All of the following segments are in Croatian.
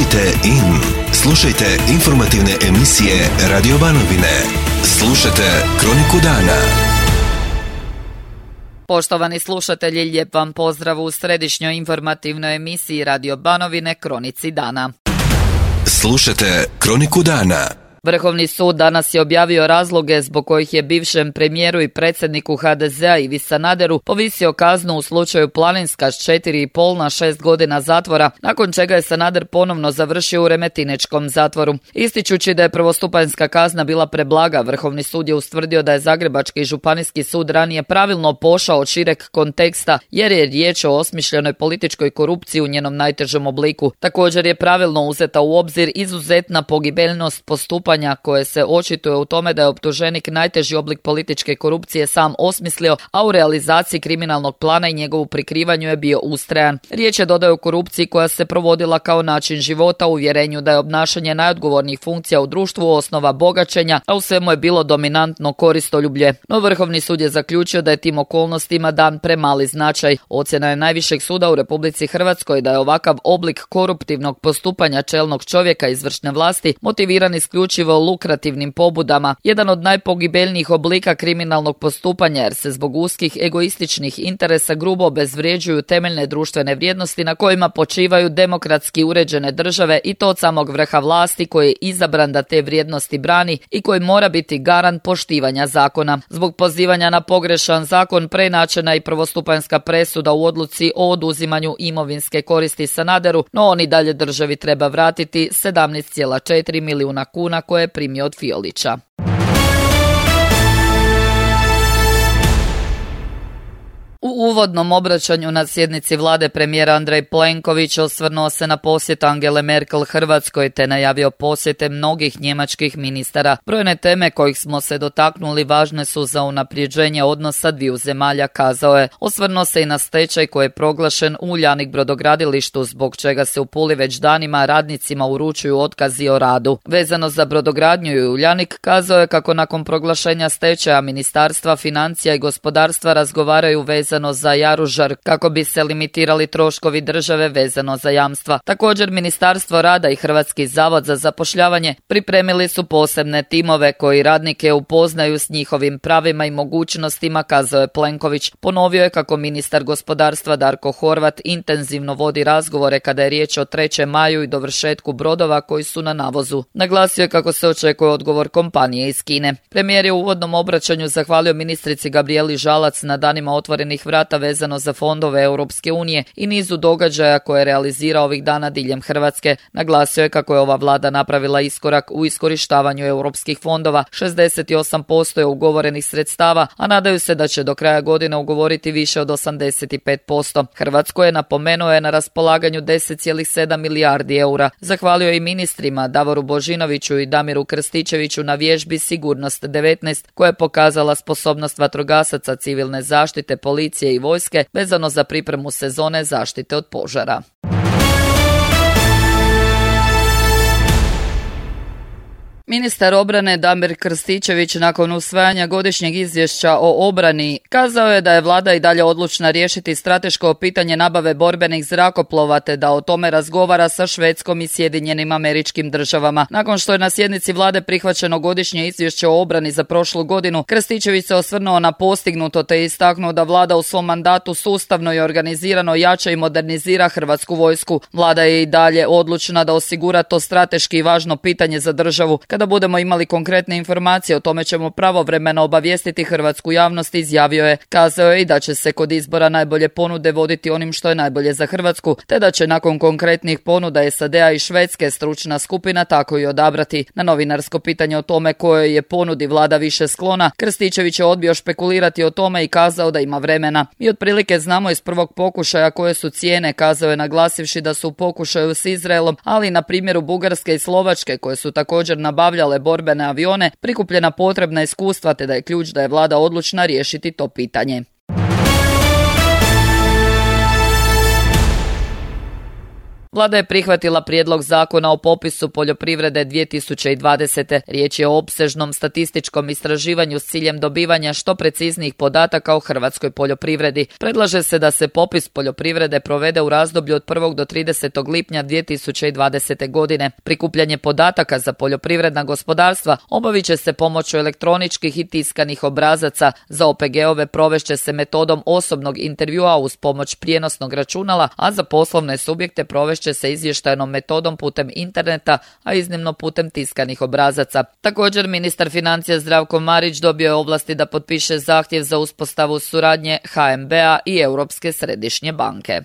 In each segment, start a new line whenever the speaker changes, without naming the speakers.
Kliknite in. Slušajte informativne emisije Radio Banovine. Slušajte Kroniku dana.
Poštovani slušatelji, lijep vam pozdrav u središnjoj informativnoj emisiji Radio Banovine Kronici dana.
Slušajte Kroniku dana.
Vrhovni sud danas je objavio razloge zbog kojih je bivšem premijeru i predsjedniku HDZ-a Ivi Sanaderu povisio kaznu u slučaju Planinska s 4,5 na 6 godina zatvora, nakon čega je Sanader ponovno završio u Remetinečkom zatvoru. Ističući da je prvostupanjska kazna bila preblaga, Vrhovni sud je ustvrdio da je Zagrebački županijski sud ranije pravilno pošao od šireg konteksta jer je riječ o osmišljenoj političkoj korupciji u njenom najtežem obliku. Također je pravilno uzeta u obzir izuzetna pogibeljnost postupanja koje se očituje u tome da je optuženik najteži oblik političke korupcije sam osmislio, a u realizaciji kriminalnog plana i njegovu prikrivanju je bio ustrajan. Riječ je, dodao, o korupciji koja se provodila kao način života u uvjerenju da je obnašanje najodgovornijih funkcija u društvu osnova bogaćenja, a u svemu je bilo dominantno koristoljublje. No Vrhovni sud je zaključio da je tim okolnostima dan premali značaj. Ocjena je najvišeg suda u Republici Hrvatskoj da je ovakav oblik koruptivnog postupanja čelnog čovjeka izvršne vlasti motiviran isključivo lukrativnim pobudama, jedan od najpogibeljnijih oblika kriminalnog postupanja jer se zbog uskih egoističnih interesa grubo obezvrjeđuju temeljne društvene vrijednosti na kojima počivaju demokratski uređene države i to od samog vrha vlasti koji je izabran da te vrijednosti brani i koji mora biti garant poštivanja zakona. Zbog pozivanja na pogrešan zakon preinačena i prvostupanjska presuda u odluci o oduzimanju imovinske koristi Sanaderu, no on i dalje državi treba vratiti 17,4 milijuna kuna koje je primio od Fiolića. U uvodnom obraćanju na sjednici vlade premijer Andrej Plenković osvrnuo se na posjet Angele Merkel Hrvatskoj te najavio posjete mnogih njemačkih ministara. Brojne teme kojih smo se dotaknuli važne su za unapređenje odnosa dviju zemalja, kazao je. Osvrnuo se i na stečaj koji je proglašen u Uljanik brodogradilištu, zbog čega se u Puli već danima radnicima uručuju otkazi o radu. Vezano za brodogradnju i Uljanik, kazao je kako nakon proglašenja stečaja Ministarstva financija i gospodarstva razgovaraju vezano za Jaružar kako bi se limitirali troškovi države vezano za jamstva. Također Ministarstvo rada i Hrvatski zavod za zapošljavanje pripremili su posebne timove koji radnike upoznaju s njihovim pravima i mogućnostima, kazao je Plenković. Ponovio je kako ministar gospodarstva Darko Horvat intenzivno vodi razgovore kada je riječ o 3. maju i dovršetku brodova koji su na navozu. Naglasio je kako se očekuje odgovor kompanije iz Kine. Premijer je u uvodnom obraćanju zahvalio ministrici Gabrijeli Žalac na danima otvorenih vrata vezano za fondove Europske unije i nizu događaja koje realizira ovih dana diljem Hrvatske. Naglasio je kako je ova vlada napravila iskorak u iskorištavanju europskih fondova, 68% je ugovorenih sredstava, a nadaju se da će do kraja godine ugovoriti više od 85%. Hrvatsko je, napomenuo, je na raspolaganju 10,7 milijardi eura. Zahvalio je i ministrima Davoru Božinoviću i Damiru Krstičeviću na vježbi Sigurnost 19 koja je pokazala sposobnost vatrogasaca, civilne zaštite, policije i vojske vezano za pripremu sezone zaštite od požara. Ministar obrane Damir Krstičević nakon usvajanja godišnjeg izvješća o obrani kazao je da je vlada i dalje odlučna riješiti strateško pitanje nabave borbenih zrakoplova te da o tome razgovara sa Švedskom i Sjedinjenim Američkim Državama. Nakon što je na sjednici vlade prihvaćeno godišnje izvješće o obrani za prošlu godinu, Krstičević se osvrnuo na postignuto te istaknuo da vlada u svom mandatu sustavno i organizirano jača i modernizira Hrvatsku vojsku. Vlada je i dalje odlučna da osigura to strateški važno pitanje za državu. Kada budemo imali konkretne informacije o tome ćemo pravovremeno obavijestiti hrvatsku javnost, izjavio je. Kazao je i da će se kod izbora najbolje ponude voditi onim što je najbolje za Hrvatsku, te da će nakon konkretnih ponuda SAD-a i Švedske stručna skupina tako i odabrati. Na novinarsko pitanje o tome kojoj je ponudi vlada više sklona, Krstičević je odbio špekulirati o tome i kazao da ima vremena. Mi otprilike znamo iz prvog pokušaja koje su cijene, kazao je, naglasivši da su u pokušaju s Izraelom, ali na primjeru Bugarske i Slovačke koje su također nabavljale borbene avione, prikupljena potrebna iskustva te da je ključ da je vlada odlučna riješiti to pitanje. Vlada je prihvatila prijedlog zakona o popisu poljoprivrede 2020. Riječ je o opsežnom statističkom istraživanju s ciljem dobivanja što preciznijih podataka o hrvatskoj poljoprivredi. Predlaže se da se popis poljoprivrede provede u razdoblju od 1. do 30. lipnja 2020. godine. Prikupljanje podataka za poljoprivredna gospodarstva obavit će se pomoću elektroničkih i tiskanih obrazaca. Za OPG-ove provešće se metodom osobnog intervjua uz pomoć prijenosnog računala, a za poslovne subjekte provešće se izvještajnom metodom putem interneta, a iznimno putem tiskanih obrazaca. Također, ministar financija Zdravko Marić dobio je ovlasti da potpiše zahtjev za uspostavu suradnje HNB-a i Europske središnje banke.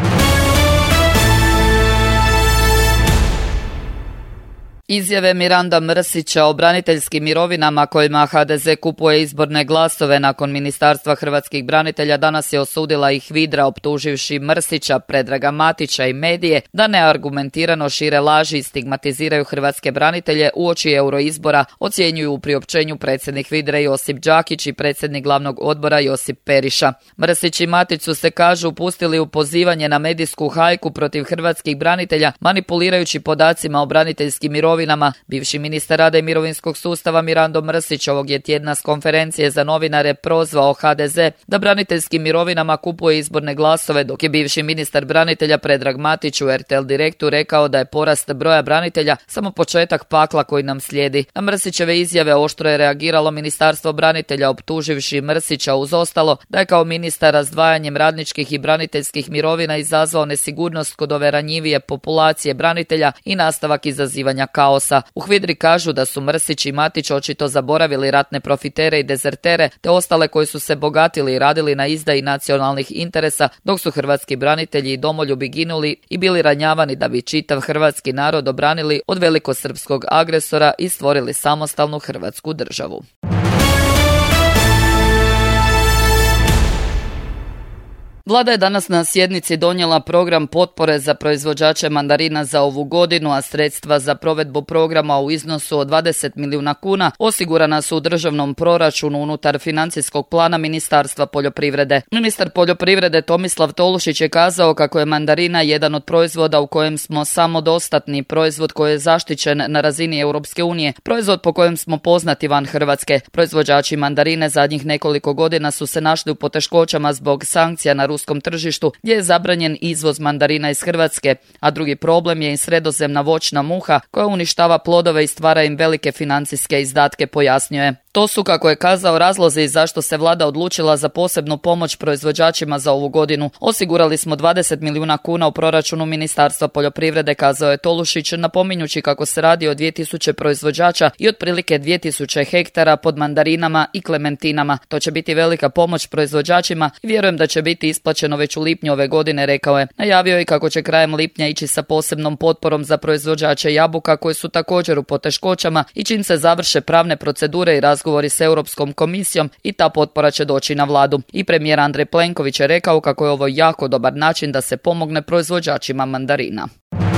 Izjave Miranda Mrsića o braniteljskim mirovinama kojima HDZ kupuje izborne glasove nakon Ministarstva hrvatskih branitelja danas je osudila i HVIDRA optuživši Mrsića, Predraga Matića i medije da neargumentirano šire laži i stigmatiziraju hrvatske branitelje uoči euroizbora, ocjenjuju u priopćenju predsjednik HVIDRA Josip Đakić i predsjednik glavnog odbora Josip Periša. Mrsić i Matić su se, kažu, upustili u pozivanje na medijsku hajku protiv hrvatskih branitelja, manipulirajući podacima o braniteljskim mirovinama. Bivši ministar rada i mirovinskog sustava Mirando Mrsić ovog je tjedna s konferencije za novinare prozvao HDZ da braniteljskim mirovinama kupuje izborne glasove, dok je bivši ministar branitelja Predrag Matić u RTL Direktu rekao da je porast broja branitelja samo početak pakla koji nam slijedi. Na Mrsićeve izjave oštro je reagiralo Ministarstvo branitelja, optuživši Mrsića uz ostalo da je kao ministar razdvajanjem radničkih i braniteljskih mirovina izazvao nesigurnost kod ove ranjivije populacije branitelja i nastavak izazivanja kaosa. U HVIDRI kažu da su Mrsić i Matić očito zaboravili ratne profitere i dezertere te ostale koji su se bogatili i radili na izdaji nacionalnih interesa, dok su hrvatski branitelji i domoljubi ginuli i bili ranjavani da bi čitav hrvatski narod obranili od velikosrpskog agresora i stvorili samostalnu hrvatsku državu. Vlada je danas na sjednici donijela program potpore za proizvođače mandarina za ovu godinu, a sredstva za provedbu programa u iznosu od 20 milijuna kuna osigurana su u državnom proračunu unutar financijskog plana Ministarstva poljoprivrede. Ministar poljoprivrede Tomislav Tolušić je kazao kako je mandarina jedan od proizvoda u kojem smo samodostatni, proizvod koji je zaštićen na razini Europske unije, proizvod po kojem smo poznati van Hrvatske. Proizvođači mandarine zadnjih nekoliko godina su se našli u poteškoćama zbog sankcija na ruskom tržištu gdje je zabranjen izvoz mandarina iz Hrvatske, a drugi problem je i sredozemna voćna muha koja uništava plodove i stvara im velike financijske izdatke, pojasnio je. To su, kako je kazao, razlozi zašto se vlada odlučila za posebnu pomoć proizvođačima za ovu godinu. Osigurali smo 20 milijuna kuna u proračunu Ministarstva poljoprivrede, kazao je Tolušić, napominjući kako se radi o 2000 proizvođača i otprilike 2000 hektara pod mandarinama i klementinama. To će biti velika pomoć proizvođačima i vjerujem da će biti isplaćeno već u lipnju ove godine, rekao je. Najavio je kako će krajem lipnja ići sa posebnom potporom za proizvođače jabuka koji su također u poteškoćama i čim se završe pravne procedure i razgovori s Europskom komisijom i ta potpora će doći na vladu. I premijer Andrej Plenković je rekao kako je ovo jako dobar način da se pomogne proizvođačima mandarina.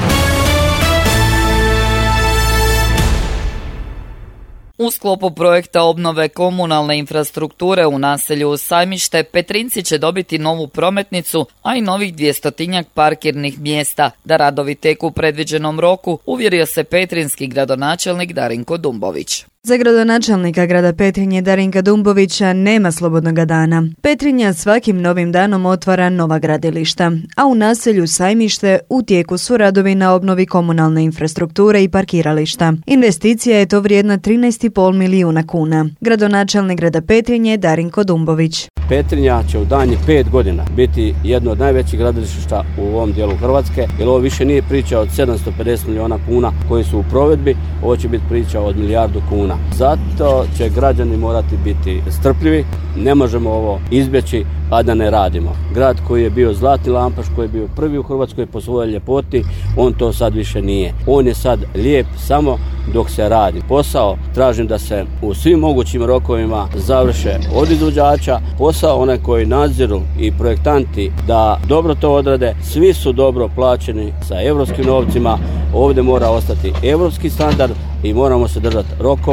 U sklopu projekta obnove komunalne infrastrukture u naselju Sajmište, Petrinci će dobiti novu prometnicu, a i novih 200-tinjak parkirnih mjesta. Da radovi teku u predviđenom roku, uvjerio se petrinski gradonačelnik Darinko Dumbović.
Za gradonačelnika grada Petrinje Darinka Dumbovića nema slobodnoga dana. Petrinja svakim novim danom otvara nova gradilišta, a u naselju Sajmište u tijeku su radovi na obnovi komunalne infrastrukture i parkirališta. Investicija je to vrijedna 13,5 milijuna kuna. Gradonačelnik grada Petrinje Darinko Dumbović.
Petrinja će u daljnjih 5 godina biti jedno od najvećih gradilišta u ovom dijelu Hrvatske, jer ovo više nije priča od 750 milijuna kuna koji su u provedbi, ovo će biti priča od milijardu kuna. Zato će građani morati biti strpljivi, ne možemo ovo izbjeći, a da ne radimo. Grad koji je bio zlatni lampaš, koji je bio prvi u Hrvatskoj po svojoj ljepoti, on to sad više nije. On je sad lijep samo dok se radi. Posao tražim da se u svim mogućim rokovima završe od izvođača, posao onaj koji nadziru i projektanti da dobro to odrade, svi su dobro plaćeni sa europskim novcima, ovdje mora ostati europski standard i moramo se držati rokova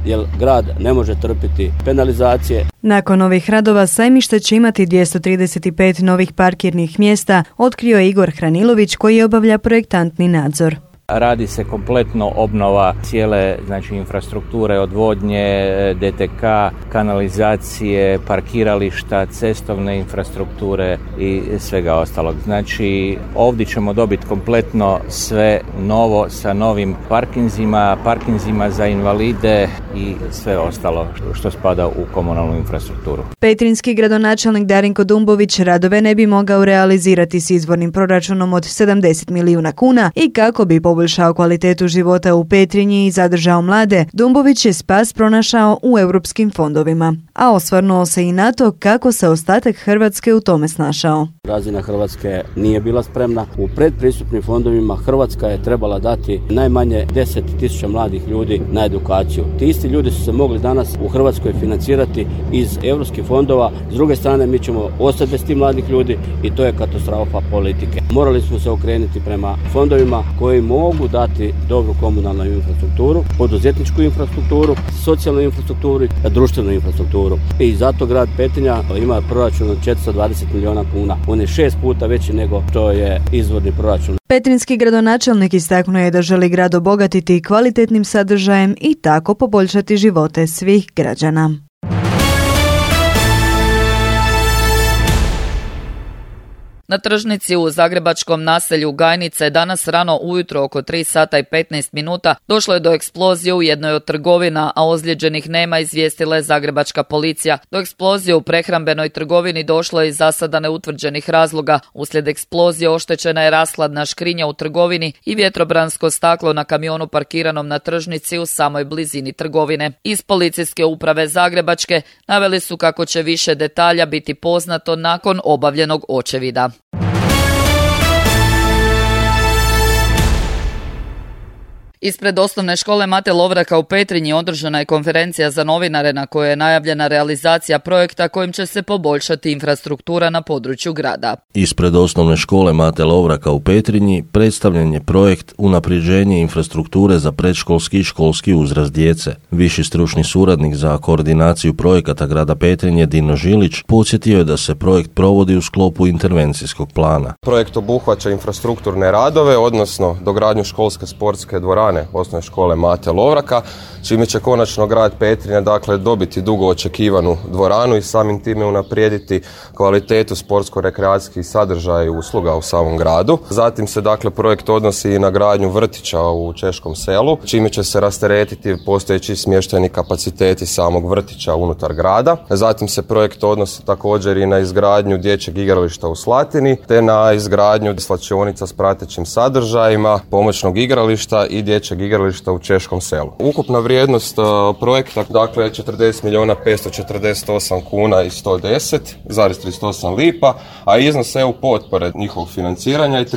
jer grad ne može trpiti penalizacije.
Nakon ovih radova sajmište će imati 235 novih parkirnih mjesta, otkrio je Igor Hranilović koji obavlja projektantni nadzor.
Radi se kompletno obnova cijele infrastrukture, odvodnje, DTK, kanalizacije, parkirališta, cestovne infrastrukture i svega ostalog. Znači ovdje ćemo dobiti kompletno sve novo sa novim parkinzima za invalide i sve ostalo što spada u komunalnu infrastrukturu.
Petrinjski gradonačelnik Darinko Dumbović radove ne bi mogao realizirati s izvornim proračunom od 70 milijuna kuna i kako bi poboljšao kvalitetu života u Petrinji i zadržao mlade, Dumbović je spas pronašao u europskim fondovima, a osvrnuo se i na to kako se ostatak Hrvatske u tome snašao.
Razina Hrvatske nije bila spremna. U predpristupnim fondovima Hrvatska je trebala dati najmanje 10.000 mladih ljudi na edukaciju. Ti isti ljudi su se mogli danas u Hrvatskoj financirati iz europskih fondova. S druge strane, mi ćemo ostati bez tih mladih ljudi i to je katastrofa politike. Morali smo se okrenuti prema fondovima koji mogu dati dobru komunalnu infrastrukturu, poduzetničku infrastrukturu, socijalnu infrastrukturu i društvenu infrastrukturu. I zato grad Petrinja ima proračun od 420 milijuna kuna. On je 6 puta veći nego što je izvorni proračun.
Petrinjski gradonačelnik istaknuo je da želi grad obogatiti kvalitetnim sadržajem i tako poboljšati živote svih građana.
Na tržnici u zagrebačkom naselju Gajnice danas rano ujutro oko 3 sata i 15 minuta došlo je do eksplozije u jednoj od trgovina, a ozlijeđenih nema, izvijestila je zagrebačka policija. Do eksplozije u prehrambenoj trgovini došlo je iz zasada neutvrđenih razloga. Uslijed eksplozije oštećena je rashladna škrinja u trgovini i vjetrobransko staklo na kamionu parkiranom na tržnici u samoj blizini trgovine. Iz policijske uprave Zagrebačke naveli su kako će više detalja biti poznato nakon obavljenog očevida. Ispred osnovne škole Mate Lovraka u Petrinji održana je konferencija za novinare na kojoj je najavljena realizacija projekta kojim će se poboljšati infrastruktura na području grada.
Ispred osnovne škole Mate Lovraka u Petrinji predstavljen je projekt unapređenje infrastrukture za predškolski i školski uzrast djece. Viši stručni suradnik za koordinaciju projekata grada Petrinje Dino Žilić podsjetio je da se projekt provodi u sklopu intervencijskog plana.
Projekt obuhvaća infrastrukturne radove, odnosno dogradnju školske sportske dvorane osnovne škole Mate Lovraka, čime će konačno grad Petrinja dobiti dugo očekivanu dvoranu i samim time unaprijediti kvalitetu sportsko-rekreacijskih sadržaja i usluga u samom gradu. Zatim se projekt odnosi i na gradnju vrtića u Češkom selu, čime će se rasteretiti postojeći smještajni kapaciteti samog vrtića unutar grada. Zatim se projekt odnosi također i na izgradnju dječjeg igrališta u Slatini, te na izgradnju slačionica s pratećim sadržajima, pomoćnog igrališta i dječjeg igrališta u Češkom selu. Ukupna vrijednost projekta je 40.548 kuna i 110,38 lipa, a iznos EU potpore njihovog financiranja je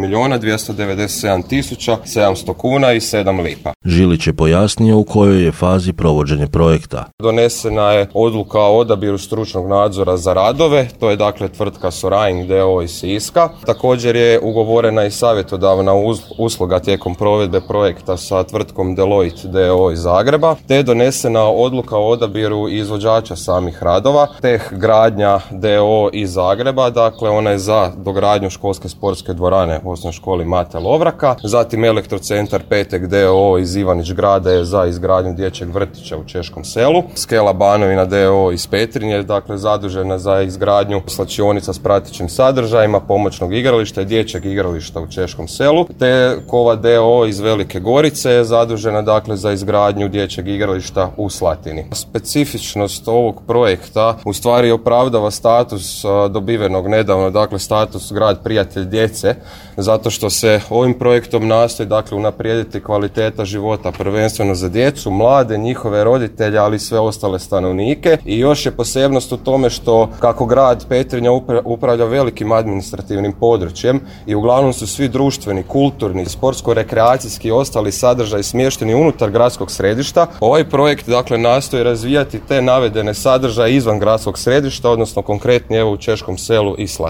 34.297.700 kuna i 7 lipa.
Žilić je pojasnio u kojoj je fazi provođenje projekta.
Donesena je odluka o odabiru stručnog nadzora za radove, to je tvrtka Soraing d.o. iz Siska. Također je ugovorena i savjetodavna usluga tijekom provedbe projekta sa tvrtkom Deloitte d.o. iz Zagreba, te je donesena odluka o odabiru izvođača samih radova, Teh gradnja d.o. iz Zagreba, ona je za dogradnju školske sportske dvorane u osnovnoj školi Mate Lovraka, zatim Elektrocentar Petek d.o. iz Ivanić Grada je za izgradnju dječjeg vrtića u Češkom selu, Skela Banovina d.o. iz Petrinje, zadužena za izgradnju slačionica s pratećim sadržajima, pomoćnog igrališta i dječjeg igrališta u Češkom selu, te Kova d.o. iz Velike Gorice je zadužena za izgradnju dječjeg igrališta u Slatini. Specifičnost ovog projekta u stvari opravdava status dobivenog nedavno, status grad prijatelj djece, zato što se ovim projektom nastoji unaprijediti kvaliteta života prvenstveno za djecu, mlade, njihove roditelje, ali i sve ostale stanovnike. I još je posebnost u tome što kako grad Petrinja upravlja velikim administrativnim područjem i uglavnom su svi društveni, kulturni, sportsko-rekreacijski i ostali sadržaj smješteni unutar gradskog središta. Ovaj projekt nastoji razvijati te navedene sadržaje izvan gradskog središta, odnosno konkretnije u Češkom selu i Slatini.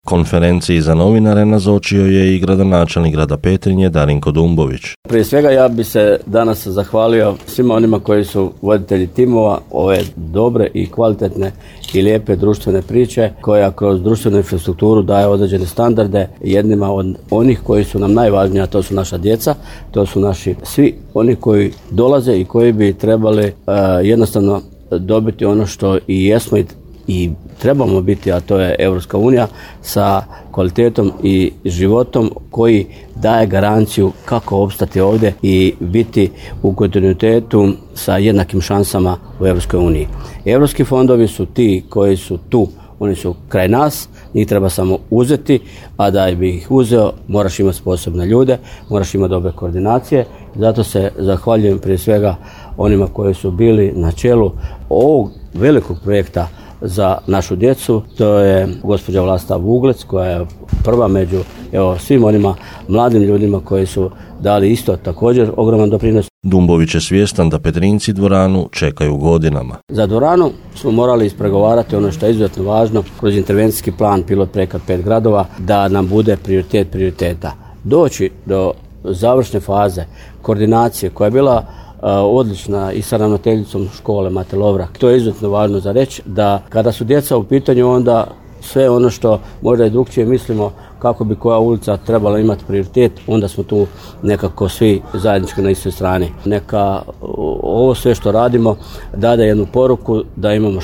Konferenciji za novinare nazočio je i gradonačelnik grada Petrinje Darinko Dumbović.
Prije svega ja bi se danas zahvalio svima onima koji su voditelji timova ove dobre i kvalitetne i lijepe društvene priče koja kroz društvenu infrastrukturu daje određene standarde jednima od onih koji su nam najvažniji, a to su naša djeca, to su naši svi oni koji dolaze i koji bi trebali jednostavno dobiti ono što i jesmo i trebamo biti, a to je Europska unija sa kvalitetom i životom koji daje garanciju kako opstati ovdje i biti u kontinuitetu sa jednakim šansama u Europskoj uniji. Europski fondovi su ti koji su tu, oni su kraj nas, njih treba samo uzeti, a da bi ih uzeo moraš imati sposobne ljude, moraš imati dobre koordinacije. Zato se zahvaljujem prije svega onima koji su bili na čelu ovog velikog projekta za našu djecu. To je gospođa Vlasta Vuglec koja je prva među svim onima mladim ljudima koji su dali isto također ogroman doprinos.
Dumbović je svjestan da Petrinjci dvoranu čekaju godinama.
Za dvoranu smo morali ispregovarati ono što je izuzetno važno kroz intervencijski plan pilot projekat 5 gradova da nam bude prioritet prioriteta. Doći do završne faze koordinacije koja je bila odlična i sa ravnateljicom škole Mate Lovrak. To je izuzetno važno za reći da kada su djeca u pitanju onda sve ono što možda i drukčije mislimo kako bi koja ulica trebala imati prioritet, onda smo tu nekako svi zajednički na istoj strani. Neka ovo sve što radimo dade jednu poruku da imamo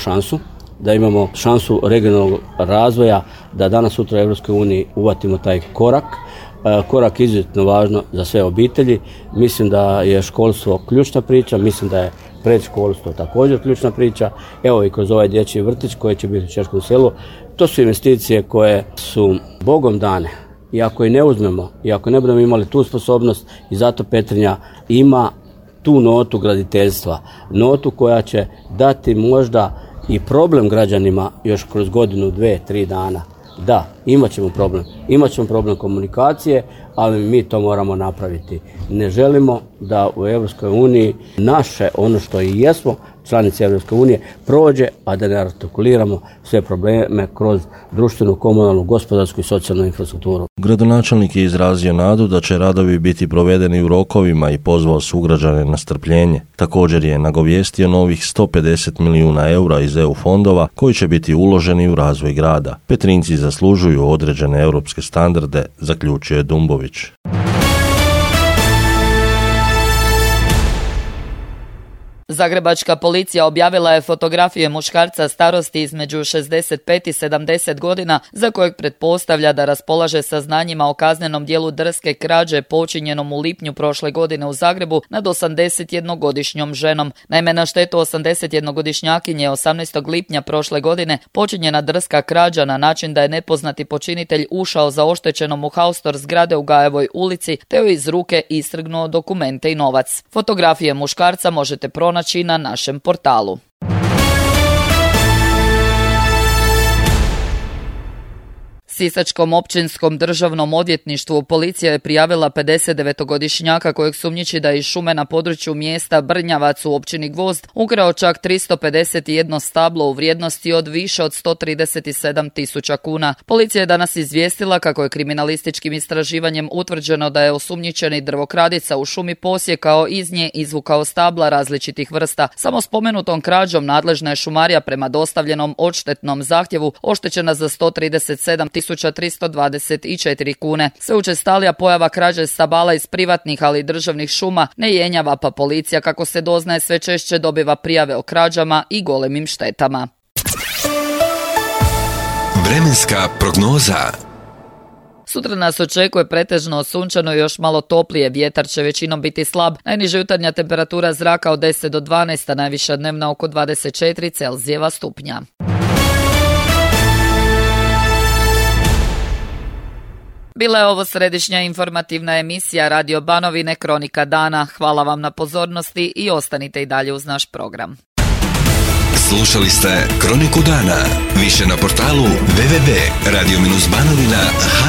šansu regionalnog razvoja, da danas sutra u Europskoj uniji uvatimo taj korak izuzetno važno za sve obitelji. Mislim da je školstvo ključna priča, mislim da je predškolstvo također ključna priča. Evo i kroz ovaj dječji vrtić koji će biti u Češkom selu. To su investicije koje su Bogom dane. I ako ih ne uzmemo, i ako ne budemo imali tu sposobnost, i zato Petrinja ima tu notu graditeljstva, notu koja će dati možda i problem građanima još kroz godinu, 2, 3 dana. Da, imat ćemo problem komunikacije, ali mi to moramo napraviti. Ne želimo da u Europskoj uniji naše, ono što i jesmo, članice Europske unije, prođe, a da ne artikuliramo sve probleme kroz društvenu, komunalnu, gospodarsku i socijalnu infrastrukturu.
Gradonačelnik je izrazio nadu da će radovi biti provedeni u rokovima i pozvao sugrađane na strpljenje. Također je nagovijestio novih 150 milijuna eura iz EU fondova koji će biti uloženi u razvoj grada. Petrinjci zaslužuju određene europske standarde, zaključio je Dumbović.
Zagrebačka policija objavila je fotografije muškarca starosti između 65 i 70 godina za kojeg pretpostavlja da raspolaže saznanjima o kaznenom dijelu drske krađe počinjenom u lipnju prošle godine u Zagrebu nad 81-godišnjom ženom. Naime, na štetu 81-godišnjakinje 18. lipnja prošle godine počinjena drska krađa na način da je nepoznati počinitelj ušao za oštećenom u haustor zgrade u Gajevoj ulici te joj iz ruke istrgnuo dokumente i novac. Fotografije muškarca možete pronaći na našem portalu. Sisačkom općinskom državnom odvjetništvu policija je prijavila 59-godišnjaka kojeg sumnjiči da je iz šume na području mjesta Brnjavac u općini Gvozd ukrao čak 351 stablo u vrijednosti od više od 137.000 kuna. Policija je danas izvijestila kako je kriminalističkim istraživanjem utvrđeno da je osumnjičeni drvokradica u šumi posjekao iz nje izvukao stabla različitih vrsta. Samo spomenutom krađom nadležna je šumarija prema dostavljenom odštetnom zahtjevu oštećena za 137.324 kune. Sve učestalija pojava krađe stabala iz privatnih, ali i državnih šuma ne jenjava, pa policija, kako se doznaje, sve češće dobiva prijave o krađama i golemim štetama.
Vremenska prognoza.
Sutra nas očekuje pretežno sunčano i još malo toplije, vjetar će većinom biti slab, najniža jutarnja temperatura zraka od 10 do 12, a najviša dnevna oko 24 Celzijeva stupnja. Bila je ovo središnja informativna emisija Radio Banovine Kronika dana. Hvala vam na pozornosti i ostanite i dalje uz naš program.
Slušali ste Kroniku dana. Više na portalu www.radio-banovina.hr.